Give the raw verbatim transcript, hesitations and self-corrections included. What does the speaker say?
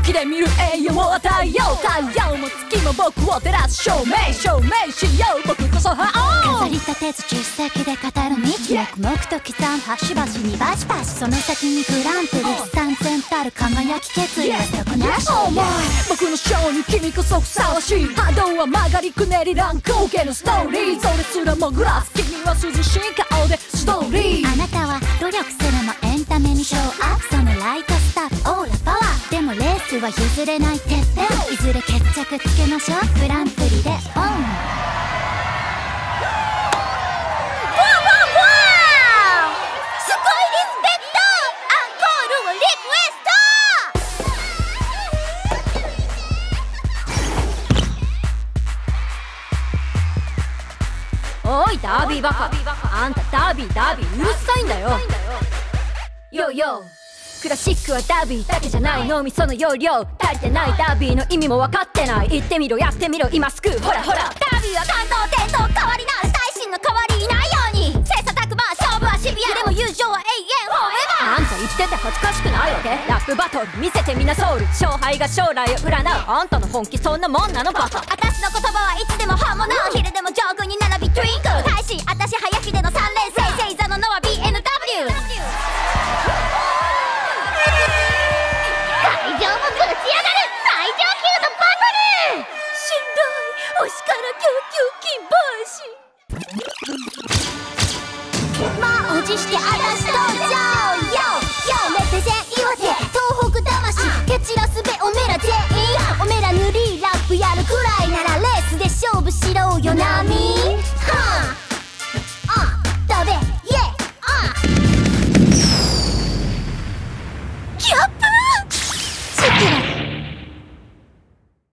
気で見る栄養を与えよう。太陽も月も僕を照らす証明証明しよう。僕こそ覇王。 飾り立てず実績で語る道、黙々と刻む端々にバシバシ、その先にグランプリ三千たる輝き決意は底なし。 僕のショーに君こそふさわしい。波動は曲がりくねり乱高下のストーリー、それすらもグラス。君は涼しい顔でストーリー。 あなたは努力するもエンタメにショーアップ、そのライトスタッフオーラパワー。でもレースは譲れないてっぺん、いずれ決着つけましょう。グランプリでオン。 おいダービーバカ、あんたダービーダービーうるさいんだよ。ヨーヨー、クラシックはダービーだけじゃない。脳みその容量足りてない。ダービーの意味も分かってない。言ってみろやってみろ今すぐほらほら。 ダービーは関東転倒変わりなる最新の変わりいないように、切磋琢磨勝負はシビアでも友情は永遠フォーエバー。 あんた言ってて恥ずかしくないわけ。ラップバトル見せてみなソウル。勝敗が将来を占う。あんたの本気そんなもんなのバカ。 私の言葉はいつでも本物、昼でも上空に並びトゥインクル。大使私早秀の三連星、星座の名は ビーエヌダブリュー。会場もぶち上がる最上級のバトル。 しんどい、推しから供給金防止。 満を持して嵐